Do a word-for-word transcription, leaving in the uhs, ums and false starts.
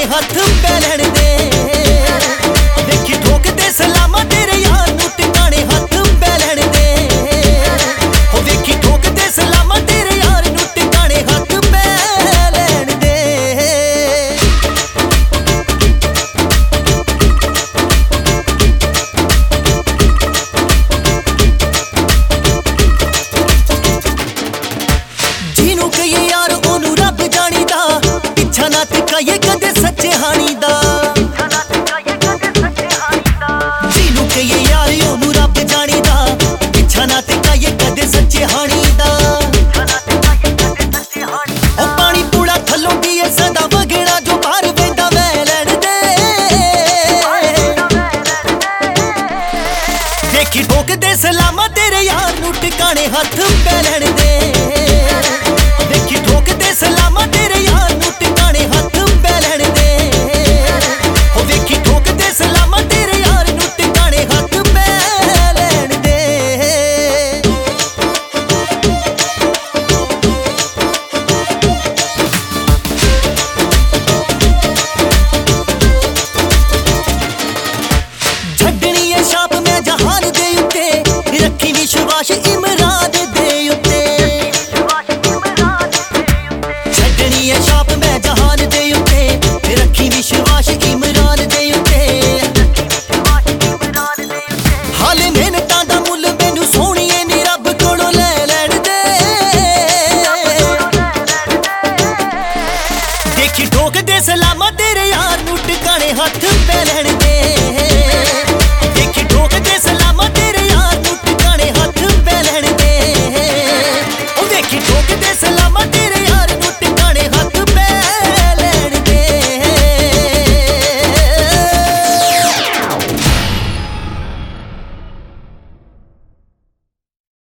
हथ पै लैण दे। देखी ठोकदे सलामा तेरे यार नूं टिकाणे हथ पै लैण दे। हो वेखी ठोकदे सलामा तेरे यार नूं टिकाणे हथ पै लैण दे। जिन्नू कहिए यार ओनू रब जाणीदा, पिछा ना टिकाइए कदे सच्चे हाणी दा। जिन्नू कहिए यार ओनू रब जाणीदा, पिछा ना टिकाइए कदे सच्चे हाणी दा। ओ पानी पूरा थल्लों पीए सदा वगड़ा जो बाहर वेंदा वै लैण दे। देखी ठोकदे सलामा तेरे यार नूं टिकाणे हथ पै लैण दे। देखी ठोकदे सलामा तेरे यार नूं टिकाणे हथ पै लैण दे। हो वेखी ठोकदे सलामा तेरे यार नूं टिकाणे हथ पै लैण दे। छड्डनी है छाप मैं जहान दे उत्ते, रखी विश्वास इमरान दे उत्ते। छड्डनी है छाप मैं जहान दे उत्ते, रखी विश्वास इमरान दे उत्ते। हाले मेहनतां दा मुੱਲ मैनू सोहणीए नी रब कोलों लै लैण दे। देखी ठोकदे सलामा तेरे यार नूं टिकाणे हथ पै लैण दे। देखी ठोकदे सलामा तेरे